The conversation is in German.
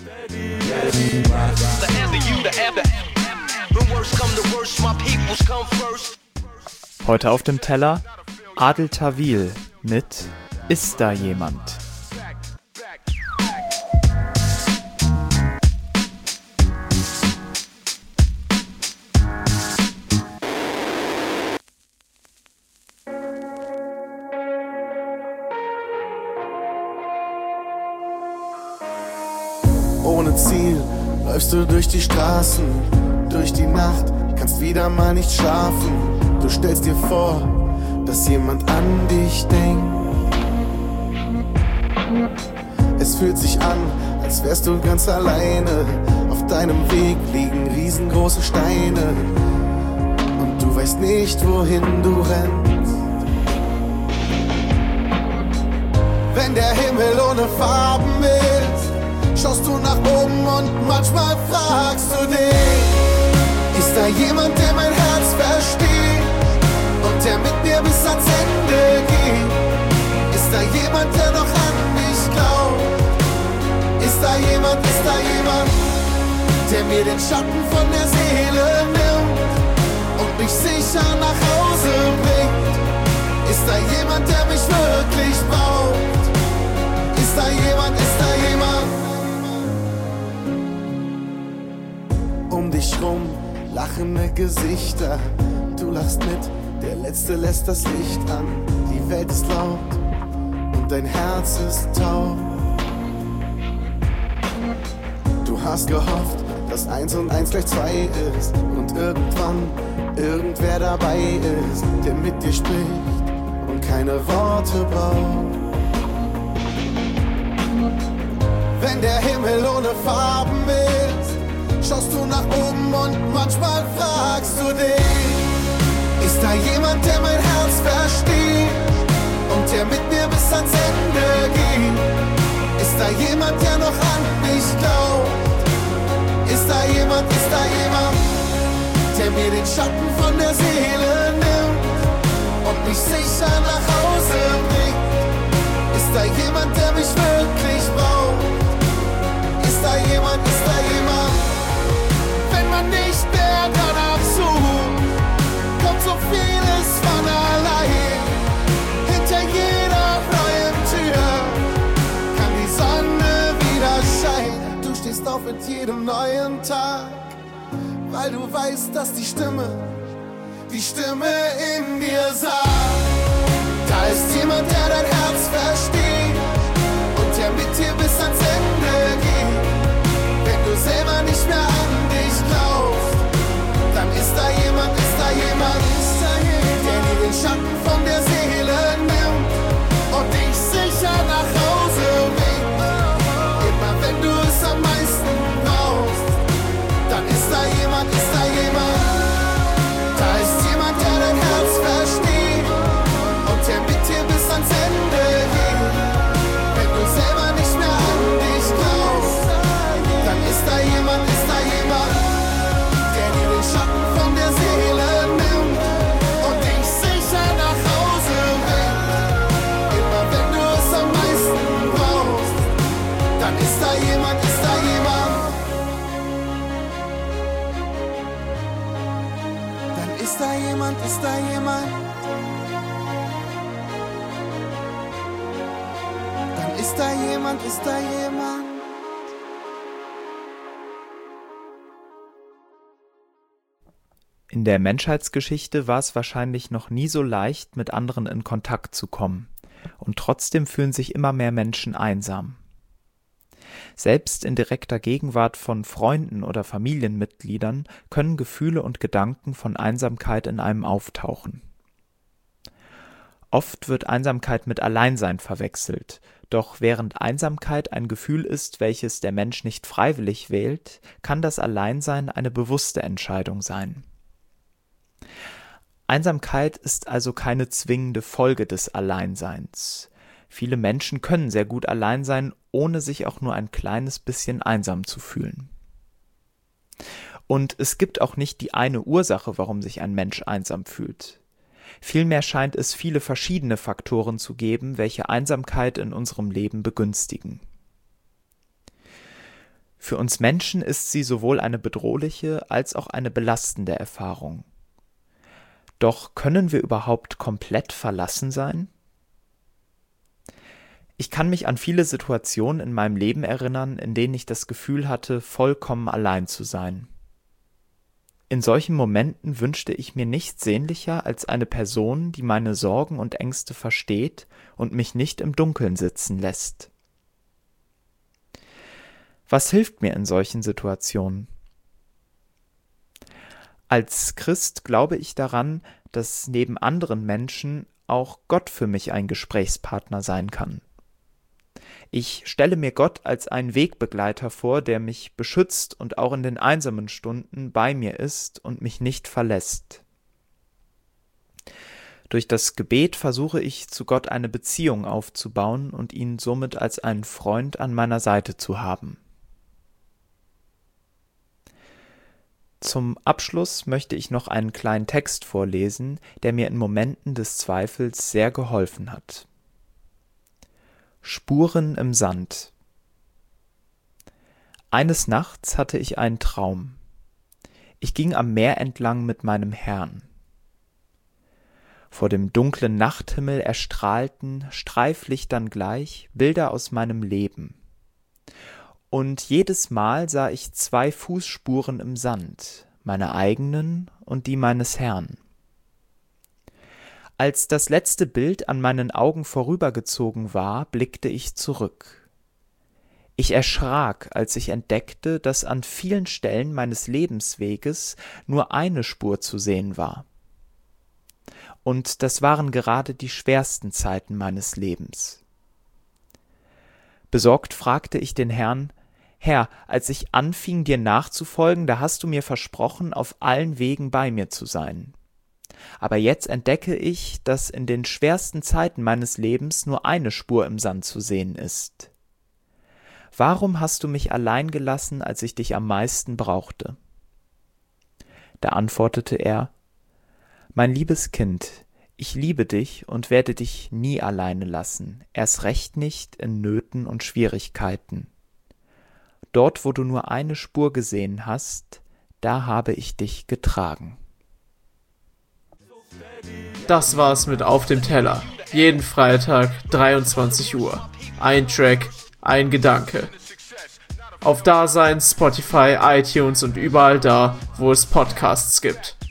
Heute auf dem Teller Adel Tawil mit Ist da jemand? Ohne Ziel läufst du durch die Straßen, durch die Nacht, kannst wieder mal nicht schlafen. Du stellst dir vor, dass jemand an dich denkt. Es fühlt sich an, als wärst du ganz alleine. Auf deinem Weg liegen riesengroße Steine und du weißt nicht, wohin du rennst. Wenn der Himmel ohne Farben ist, schaust du nach oben und manchmal fragst du dich: Ist da jemand, der mein Herz versteht und der mit mir bis ans Ende geht? Ist da jemand, der noch an mich glaubt? Ist da jemand, der mir den Schatten von der Seele nimmt und mich sicher nach Hause bringt? Ist da jemand, der mich wirklich braucht? Ist da jemand, Um dich rum lachende Gesichter, du lachst mit, der Letzte lässt das Licht an. Die Welt ist laut und dein Herz ist taub. Du hast gehofft, dass 1 und 1 gleich 2 ist und irgendwann irgendwer dabei ist, der mit dir spricht und keine Worte braucht. Wenn der Himmel ohne Farben ist, schaust du nach oben und manchmal fragst du dich: Ist da jemand, der mein Herz versteht und der mit mir bis ans Ende geht? Ist da jemand, der noch an mich glaubt? Ist da jemand, der mir den Schatten von der Seele nimmt und mich sicher nach Hause bringt? Ist da jemand, der mich wirklich braucht? Ist da jemand? Wenn man nicht mehr danach sucht, kommt so vieles von allein. Hinter jeder neuen Tür kann die Sonne wieder scheinen. Du stehst auf mit jedem neuen Tag, weil du weißt, dass die Stimme in dir sagt: Da ist jemand, der dein Herz versteht und der mit dir bis ans Ende geht. Wenn du selber nicht mehr an dich glaubst, dann ist da jemand, der dir den Schatten von der Seele nimmt und dich sicher nach Hause bringt. Immer wenn du es am meisten brauchst, dann ist da jemand. Da ist jemand, der dein Herz versteht und der mit dir bis ans Ende geht. Wenn du selber nicht mehr an dich glaubst, dann ist da jemand, der dir den Schatten von der Seele nimmt und dich sicher nach Hause bringt. Immer wenn du es am meisten brauchst, dann ist da jemand. Dann ist da jemand. Dann ist da jemand. In der Menschheitsgeschichte war es wahrscheinlich noch nie so leicht, mit anderen in Kontakt zu kommen. Und trotzdem fühlen sich immer mehr Menschen einsam. Selbst in direkter Gegenwart von Freunden oder Familienmitgliedern können Gefühle und Gedanken von Einsamkeit in einem auftauchen. Oft wird Einsamkeit mit Alleinsein verwechselt, doch während Einsamkeit ein Gefühl ist, welches der Mensch nicht freiwillig wählt, kann das Alleinsein eine bewusste Entscheidung sein. Einsamkeit ist also keine zwingende Folge des Alleinseins. Viele Menschen können sehr gut allein sein, ohne sich auch nur ein kleines bisschen einsam zu fühlen. Und es gibt auch nicht die eine Ursache, warum sich ein Mensch einsam fühlt. Vielmehr scheint es viele verschiedene Faktoren zu geben, welche Einsamkeit in unserem Leben begünstigen. Für uns Menschen ist sie sowohl eine bedrohliche als auch eine belastende Erfahrung. Doch können wir überhaupt komplett verlassen sein? Ich kann mich an viele Situationen in meinem Leben erinnern, in denen ich das Gefühl hatte, vollkommen allein zu sein. In solchen Momenten wünschte ich mir nichts sehnlicher als eine Person, die meine Sorgen und Ängste versteht und mich nicht im Dunkeln sitzen lässt. Was hilft mir in solchen Situationen? Als Christ glaube ich daran, dass neben anderen Menschen auch Gott für mich ein Gesprächspartner sein kann. Ich stelle mir Gott als einen Wegbegleiter vor, der mich beschützt und auch in den einsamen Stunden bei mir ist und mich nicht verlässt. Durch das Gebet versuche ich, zu Gott eine Beziehung aufzubauen und ihn somit als einen Freund an meiner Seite zu haben. Zum Abschluss möchte ich noch einen kleinen Text vorlesen, der mir in Momenten des Zweifels sehr geholfen hat. Spuren im Sand. Eines Nachts hatte ich einen Traum. Ich ging am Meer entlang mit meinem Herrn. Vor dem dunklen Nachthimmel erstrahlten, Streiflichtern gleich, Bilder aus meinem Leben. Und jedes Mal sah ich 2 Fußspuren im Sand, meine eigenen und die meines Herrn. Als das letzte Bild an meinen Augen vorübergezogen war, blickte ich zurück. Ich erschrak, als ich entdeckte, dass an vielen Stellen meines Lebensweges nur eine Spur zu sehen war. Und das waren gerade die schwersten Zeiten meines Lebens. Besorgt fragte ich den Herrn: Herr, als ich anfing, dir nachzufolgen, da hast du mir versprochen, auf allen Wegen bei mir zu sein. Aber jetzt entdecke ich, dass in den schwersten Zeiten meines Lebens nur eine Spur im Sand zu sehen ist. Warum hast du mich allein gelassen, als ich dich am meisten brauchte? Da antwortete er: Mein liebes Kind, ich liebe dich und werde dich nie alleine lassen, erst recht nicht in Nöten und Schwierigkeiten. Dort, wo du nur eine Spur gesehen hast, da habe ich dich getragen. Das war's mit Auf dem Teller. Jeden Freitag, 23 Uhr. Ein Track, ein Gedanke. Auf Dasein, Spotify, iTunes und überall da, wo es Podcasts gibt.